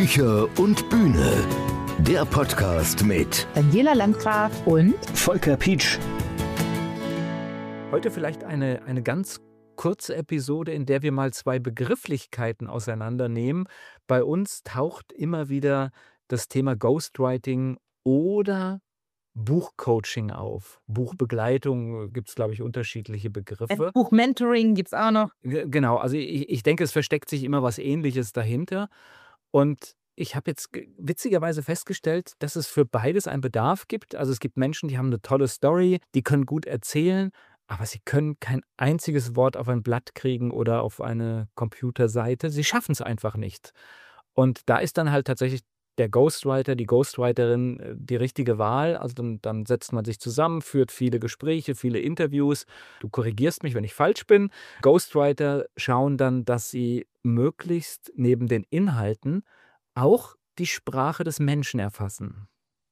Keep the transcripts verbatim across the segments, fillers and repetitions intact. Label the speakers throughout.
Speaker 1: Bücher und Bühne. Der Podcast mit
Speaker 2: Daniela Landgraf und
Speaker 1: Volker Pietsch.
Speaker 3: Heute vielleicht eine, eine ganz kurze Episode, in der wir mal zwei Begrifflichkeiten auseinandernehmen. Bei uns taucht immer wieder das Thema Ghostwriting oder Buchcoaching auf. Buchbegleitung gibt es, glaube ich, unterschiedliche Begriffe.
Speaker 2: Buchmentoring gibt es auch noch.
Speaker 3: G- Genau, also ich, ich denke, es versteckt sich immer was Ähnliches dahinter. Und ich habe jetzt ge- witzigerweise festgestellt, dass es für beides einen Bedarf gibt. Also es gibt Menschen, die haben eine tolle Story, die können gut erzählen, aber sie können kein einziges Wort auf ein Blatt kriegen oder auf eine Computerseite. Sie schaffen es einfach nicht. Und da ist dann halt tatsächlich der Ghostwriter, die Ghostwriterin äh, die richtige Wahl. Also dann, dann setzt man sich zusammen, führt viele Gespräche, viele Interviews. Du korrigierst mich, wenn ich falsch bin. Ghostwriter schauen dann, dass sie möglichst neben den Inhalten auch die Sprache des Menschen erfassen.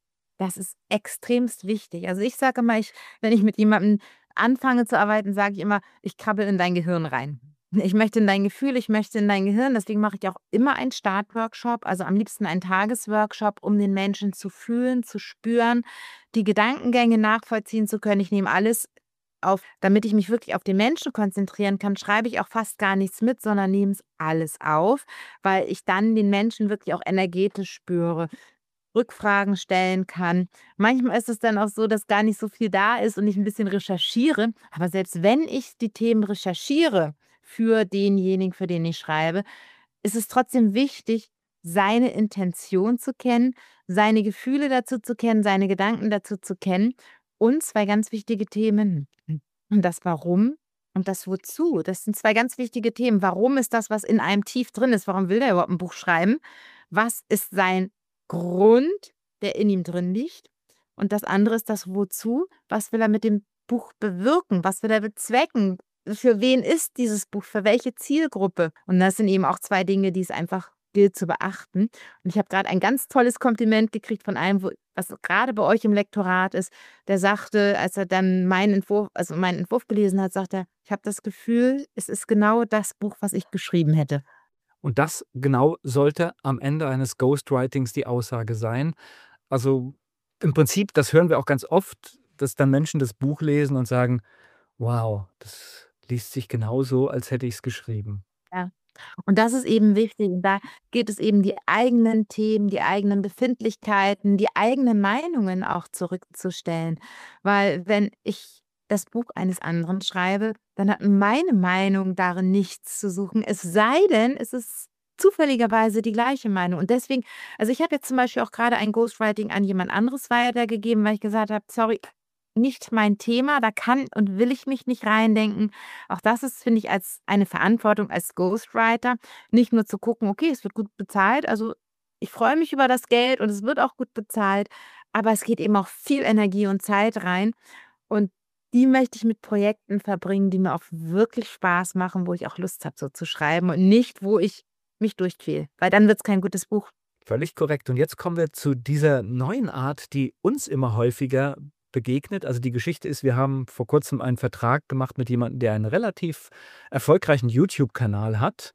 Speaker 2: Das ist extremst wichtig. Also ich sage immer, ich, wenn ich mit jemandem anfange zu arbeiten, sage ich immer, ich krabbel in dein Gehirn rein. Ich möchte in dein Gefühl, ich möchte in dein Gehirn. Deswegen mache ich auch immer einen Startworkshop, also am liebsten einen Tagesworkshop, um den Menschen zu fühlen, zu spüren, die Gedankengänge nachvollziehen zu können. Ich nehme alles auf, damit ich mich wirklich auf den Menschen konzentrieren kann, schreibe ich auch fast gar nichts mit, sondern nehme es alles auf, weil ich dann den Menschen wirklich auch energetisch spüre, Rückfragen stellen kann. Manchmal ist es dann auch so, dass gar nicht so viel da ist und ich ein bisschen recherchiere. Aber selbst wenn ich die Themen recherchiere für denjenigen, für den ich schreibe, ist es trotzdem wichtig, seine Intention zu kennen, seine Gefühle dazu zu kennen, seine Gedanken dazu zu kennen und zwei ganz wichtige Themen. Und das Warum und das Wozu. Das sind zwei ganz wichtige Themen. Warum ist das, was in einem tief drin ist? Warum will der überhaupt ein Buch schreiben? Was ist sein Grund, der in ihm drin liegt? Und das andere ist das Wozu. Was will er mit dem Buch bewirken? Was will er bezwecken? Für wen ist dieses Buch? Für welche Zielgruppe? Und das sind eben auch zwei Dinge, die es einfach gilt zu beachten. Und ich habe gerade ein ganz tolles Kompliment gekriegt von einem, wo, was gerade bei euch im Lektorat ist. Der sagte, als er dann meinen Entwurf, also meinen Entwurf gelesen hat, sagt er, ich habe das Gefühl, es ist genau das Buch, was ich geschrieben hätte.
Speaker 3: Und das genau sollte am Ende eines Ghostwritings die Aussage sein. Also im Prinzip, das hören wir auch ganz oft, dass dann Menschen das Buch lesen und sagen, wow, das liest sich genauso, als hätte ich es geschrieben.
Speaker 2: Ja. Und das ist eben wichtig. Und da geht es eben, die eigenen Themen, die eigenen Befindlichkeiten, die eigenen Meinungen auch zurückzustellen. Weil wenn ich das Buch eines anderen schreibe, dann hat meine Meinung darin nichts zu suchen. Es sei denn, es ist zufälligerweise die gleiche Meinung. Und deswegen, also ich habe jetzt zum Beispiel auch gerade ein Ghostwriting an jemand anderes weitergegeben, weil ich gesagt habe, sorry, nicht mein Thema, da kann und will ich mich nicht reindenken. Auch das ist, finde ich, als eine Verantwortung als Ghostwriter, nicht nur zu gucken, okay, es wird gut bezahlt, also ich freue mich über das Geld und es wird auch gut bezahlt, aber es geht eben auch viel Energie und Zeit rein und die möchte ich mit Projekten verbringen, die mir auch wirklich Spaß machen, wo ich auch Lust habe, so zu schreiben und nicht, wo ich mich durchquäle, weil dann wird es kein gutes Buch.
Speaker 3: Völlig korrekt. Und jetzt kommen wir zu dieser neuen Art, die uns immer häufiger begegnet. Also die Geschichte ist, wir haben vor kurzem einen Vertrag gemacht mit jemandem, der einen relativ erfolgreichen YouTube-Kanal hat,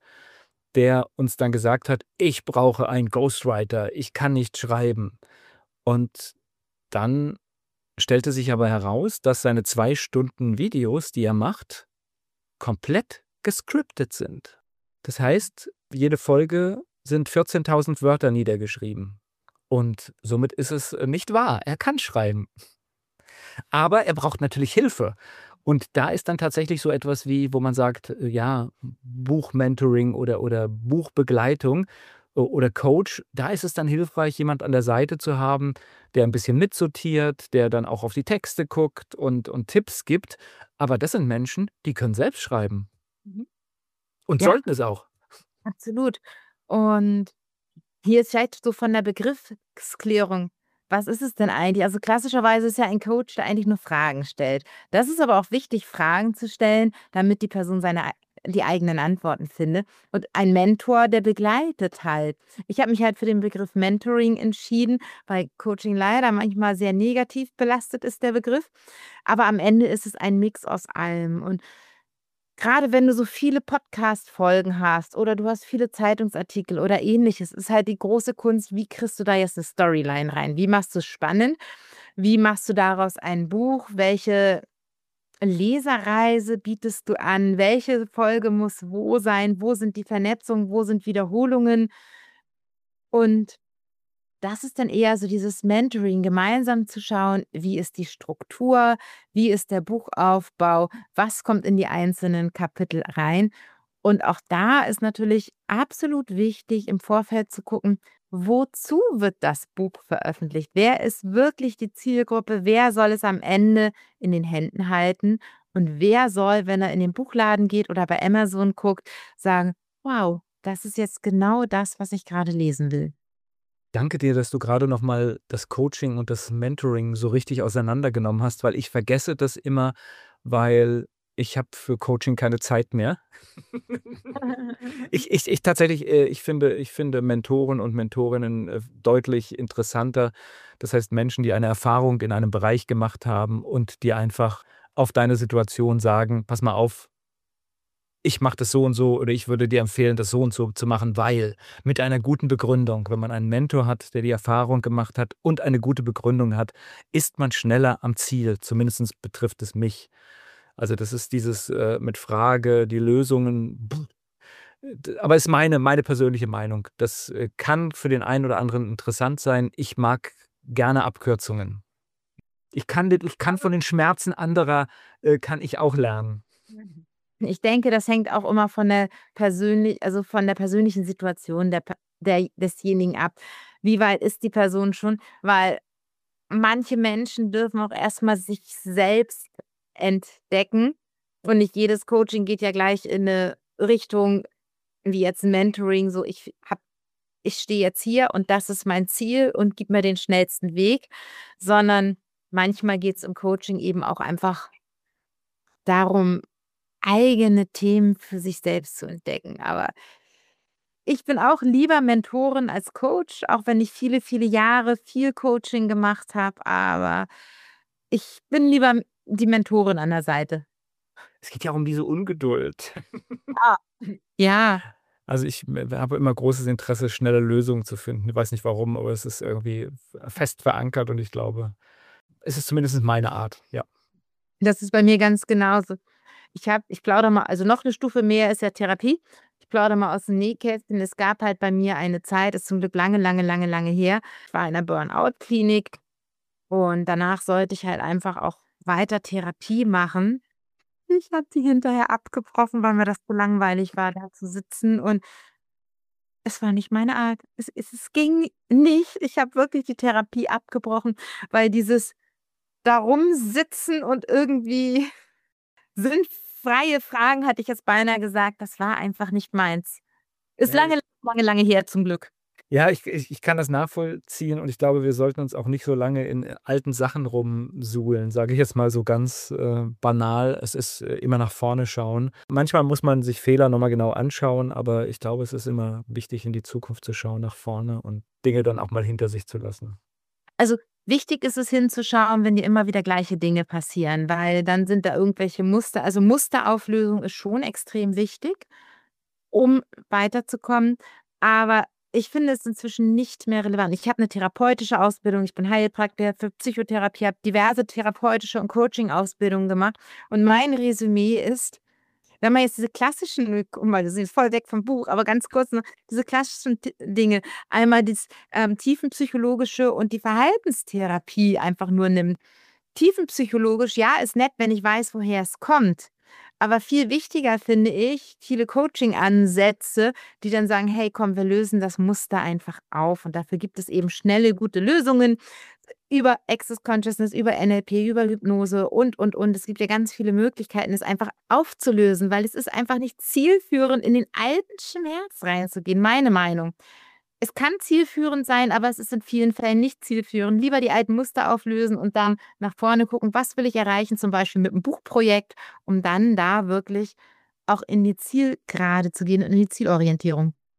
Speaker 3: der uns dann gesagt hat, ich brauche einen Ghostwriter, ich kann nicht schreiben. Und dann stellte sich aber heraus, dass seine zwei Stunden Videos, die er macht, komplett gescriptet sind. Das heißt, jede Folge sind vierzehntausend Wörter niedergeschrieben. Und somit ist es nicht wahr. Er kann schreiben. Aber er braucht natürlich Hilfe. Und da ist dann tatsächlich so etwas wie, wo man sagt, äh, ja, Buchmentoring oder, oder Buchbegleitung o- oder Coach, da ist es dann hilfreich, jemand an der Seite zu haben, der ein bisschen mitsortiert, der dann auch auf die Texte guckt und, und Tipps gibt. Aber das sind Menschen, die können selbst schreiben
Speaker 2: Mhm.
Speaker 3: und
Speaker 2: Ja,
Speaker 3: sollten es auch.
Speaker 2: absolut. Und hier ist vielleicht so von der Begriffsklärung. Was ist es denn eigentlich? Also klassischerweise ist ja ein Coach, der eigentlich nur Fragen stellt. Das ist aber auch wichtig, Fragen zu stellen, damit die Person seine ei- die eigenen Antworten findet. Und ein Mentor, der begleitet halt. Ich habe mich halt für den Begriff Mentoring entschieden, weil Coaching leider manchmal sehr negativ belastet ist, der Begriff. Aber am Ende ist es ein Mix aus allem. Und gerade wenn du so viele Podcast-Folgen hast oder du hast viele Zeitungsartikel oder Ähnliches, ist halt die große Kunst, wie kriegst du da jetzt eine Storyline rein? Wie machst du es spannend? Wie machst du daraus ein Buch? Welche Leserreise bietest du an? Welche Folge muss wo sein? Wo sind die Vernetzungen? Wo sind Wiederholungen? Und das ist dann eher so dieses Mentoring, gemeinsam zu schauen, wie ist die Struktur, wie ist der Buchaufbau, was kommt in die einzelnen Kapitel rein. Und auch da ist natürlich absolut wichtig, im Vorfeld zu gucken, wozu wird das Buch veröffentlicht? Wer ist wirklich die Zielgruppe? Wer soll es am Ende in den Händen halten? Und wer soll, wenn er in den Buchladen geht oder bei Amazon guckt, sagen, wow, das ist jetzt genau das, was ich gerade lesen will.
Speaker 3: Danke dir, dass du gerade noch mal das Coaching und das Mentoring so richtig auseinandergenommen hast, weil ich vergesse das immer, weil ich habe für Coaching keine Zeit mehr. Ich ich ich tatsächlich, äh, ich finde ich finde Mentoren und Mentorinnen, äh, deutlich interessanter. Das heißt, Menschen, die eine Erfahrung in einem Bereich gemacht haben und dir einfach auf deine Situation sagen: „Pass mal auf, ich mache das so und so oder ich würde dir empfehlen, das so und so zu machen, weil“, mit einer guten Begründung. Wenn man einen Mentor hat, der die Erfahrung gemacht hat und eine gute Begründung hat, ist man schneller am Ziel. Zumindest betrifft es mich. Also, das ist dieses, äh, mit Frage, die Lösungen, d aber ist meine meine persönliche Meinung. Das, äh, kann für den einen oder anderen interessant sein. Ich mag gerne Abkürzungen. Ich kann den ich kann von den Schmerzen anderer, äh, kann ich auch lernen.
Speaker 2: Ich denke, das hängt auch immer von der persönlich also, von der persönlichen Situation der Per der desjenigen ab. Wie weit ist die Person schon? Weil manche Menschen dürfen auch erst mal sich selbst entdecken und nicht jedes Coaching geht ja gleich in 'ne Richtung wie jetzt 'n Mentoring, so ich habe ich stehe jetzt hier und das ist mein Ziel und gib mir den schnellsten Weg, sondern manchmal geht's im Coaching eben auch einfach darum, eigene Themen für sich selbst zu entdecken. Aber ich bin auch lieber Mentorin als Coach, auch wenn ich viele, viele Jahre viel Coaching gemacht habe, aber ich bin lieber die Mentorin an der Seite.
Speaker 3: Es geht ja auch um diese Ungeduld.
Speaker 2: Ah, ja.
Speaker 3: Also, ich m habe immer großes Interesse, schnelle Lösungen zu finden. Ich weiß nicht warum, aber es ist irgendwie f fest verankert und ich glaube, es ist zumindest meine Art, ja.
Speaker 2: Das ist bei mir ganz genauso. Ich habe ich plaudere mal also, noch 'ne Stufe mehr ist ja Therapie. Ich plaudere mal aus dem Nähkästchen. Es gab halt bei mir eine Zeit, ist zum Glück lange, lange, lange, lange her. Ich war in 'ner Burnout-Klinik und danach sollte ich halt einfach auch weiter Therapie machen. Ich habe die hinterher abgebrochen, weil mir das so langweilig war, da zu sitzen und es war nicht meine Art. Es es es ging nicht. Ich habe wirklich die Therapie abgebrochen, weil dieses da rumsitzen und irgendwie sinnfreie Fragen, hatte ich jetzt beinahe gesagt, das war einfach nicht meins. Ist
Speaker 3: Ja.
Speaker 2: lange, lange, lange her zum Glück.
Speaker 3: Ja, ich ich ich kann das nachvollziehen und ich glaube, wir sollten uns auch nicht so lange in, äh, alten Sachen rumsuhlen, sage ich jetzt mal so ganz, äh, banal. Es ist, äh, immer nach vorne schauen. Manchmal muss man sich Fehler noch mal genau anschauen, aber ich glaube, es ist immer wichtig, in die Zukunft zu schauen, nach vorne und Dinge dann auch mal hinter sich zu lassen.
Speaker 2: Also, wichtig ist es hinzuschauen, wenn dir immer wieder gleiche Dinge passieren, weil dann sind da irgendwelche Muster also, Musterauflösung ist schon extrem wichtig, um weiterzukommen, aber ich finde es inzwischen nicht mehr relevant. Ich habe 'ne therapeutische Ausbildung, ich bin Heilpraktiker für Psychotherapie, habe diverse therapeutische und Coaching-Ausbildungen gemacht und mein Resümee ist, wenn man jetzt diese klassischen guck mal, wir sind jetzt voll weg vom Buch, aber ganz kurz noch, diese klassischen D Dinge, einmal das, ähm, tiefenpsychologische und die Verhaltenstherapie einfach nur nimmt. Tiefenpsychologisch, ja, ist nett, wenn ich weiß, woher es kommt. Aber viel wichtiger finde ich viele Coaching-Ansätze, die dann sagen: „Hey, komm, wir lösen das Muster einfach auf.“ Und dafür gibt es eben schnelle, gute Lösungen über Access Consciousness, über N L P, über Hypnose und, und, und. Es gibt ja ganz viele Möglichkeiten, es einfach aufzulösen, weil es ist einfach nicht zielführend, in den alten Schmerz reinzugehen, meine Meinung. Es kann zielführend sein, aber es ist in vielen Fällen nicht zielführend. Lieber die alten Muster auflösen und dann nach vorne gucken, was will ich erreichen, zum Beispiel mit 'm Buchprojekt, um dann da wirklich auch in die Zielgerade zu gehen und in die Zielorientierung.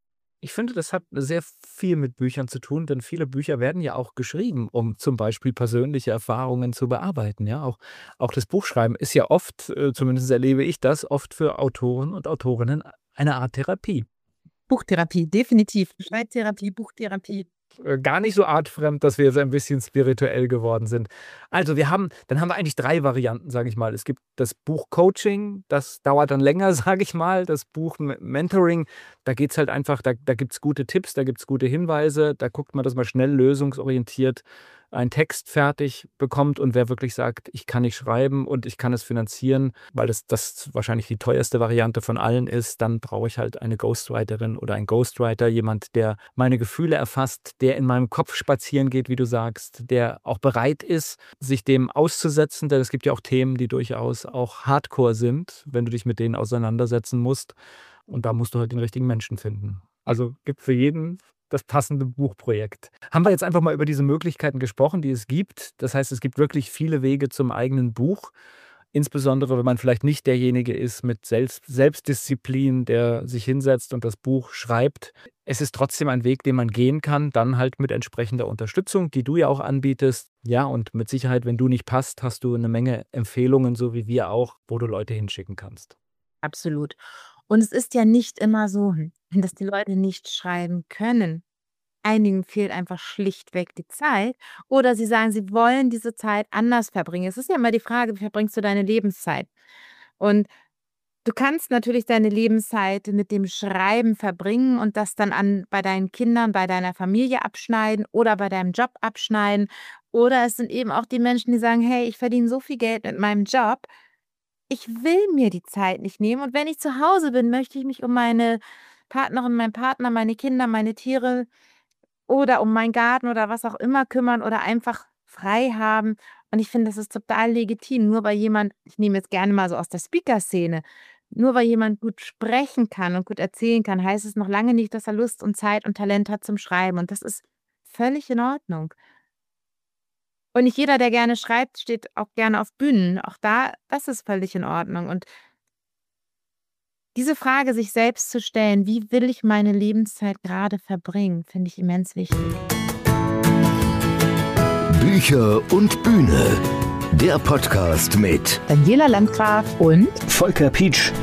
Speaker 3: Ich finde, das hat sehr viel mit Büchern zu tun, denn viele Bücher werden ja auch geschrieben, um zum Beispiel persönliche Erfahrungen zu bearbeiten. Ja, auch, auch das Buchschreiben ist ja oft, äh, zumindest erlebe ich das, oft für Autoren und Autorinnen eine Art Therapie.
Speaker 2: Buchtherapie, definitiv. Schreibtherapie, Buchtherapie.
Speaker 3: Äh, Gar nicht so artfremd, dass wir jetzt ein bisschen spirituell geworden sind. Also wir haben, dann haben wir eigentlich drei Varianten, sage ich mal. Es gibt das Buch Coaching, das dauert dann länger, sage ich mal. Das Buch M- Mentoring, da geht es halt einfach, da, da gibt es gute Tipps, da gibt es gute Hinweise, da guckt man, dass man schnell lösungsorientiert einen Text fertig bekommt und wer wirklich sagt, ich kann nicht schreiben und ich kann es finanzieren, weil das, das wahrscheinlich die teuerste Variante von allen ist, dann brauche ich halt eine Ghostwriterin oder einen Ghostwriter, jemand, der meine Gefühle erfasst, der in meinem Kopf spazieren geht, wie du sagst, der auch bereit ist, sich dem auszusetzen, denn es gibt ja auch Themen, die durchaus auch Hardcore sind, wenn du dich mit denen auseinandersetzen musst und da musst du halt den richtigen Menschen finden. Also gibt für jeden das passende Buchprojekt. Haben wir jetzt einfach mal über diese Möglichkeiten gesprochen, die es gibt. Das heißt, es gibt wirklich viele Wege zum eigenen Buch. Insbesondere, wenn man vielleicht nicht derjenige ist mit Selbst Selbstdisziplin, der sich hinsetzt und das Buch schreibt. Es ist trotzdem ein Weg, den man gehen kann, dann halt mit entsprechender Unterstützung, die du ja auch anbietest. Ja, und mit Sicherheit, wenn du nicht passt, hast du eine Menge Empfehlungen, so wie wir auch, wo du Leute hinschicken kannst.
Speaker 2: Absolut. Und es ist ja nicht immer so, dass die Leute nicht schreiben können. Einigen fehlt einfach schlichtweg die Zeit oder sie sagen, sie wollen diese Zeit anders verbringen. Es ist ja immer die Frage, wie verbringst du deine Lebenszeit? Und du kannst natürlich deine Lebenszeit mit dem Schreiben verbringen und das dann an bei deinen Kindern, bei deiner Familie abschneiden oder bei deinem Job abschneiden. Oder es sind eben auch die Menschen, die sagen, hey, ich verdiene so viel Geld mit meinem Job, ich will mir die Zeit nicht nehmen. Und wenn ich zu Hause bin, möchte ich mich um meine Partnerin, meinen Partner, meine Kinder, meine Tiere oder um meinen Garten oder was auch immer kümmern oder einfach frei haben. Und ich finde, das ist total legitim. Nur weil jemand, ich nehme jetzt gerne mal so aus der Speaker-Szene, nur weil jemand gut sprechen kann und gut erzählen kann, heißt es noch lange nicht, dass er Lust und Zeit und Talent hat zum Schreiben. Und das ist völlig in Ordnung. Und nicht jeder, der gerne schreibt, steht auch gerne auf Bühnen. Auch da, das ist völlig in Ordnung. Und diese Frage sich selbst zu stellen, wie will ich meine Lebenszeit gerade verbringen, finde ich immens wichtig.
Speaker 1: Bücher und Bühne. Der Podcast mit
Speaker 2: Daniela Landgraf und
Speaker 1: Volker Pietsch.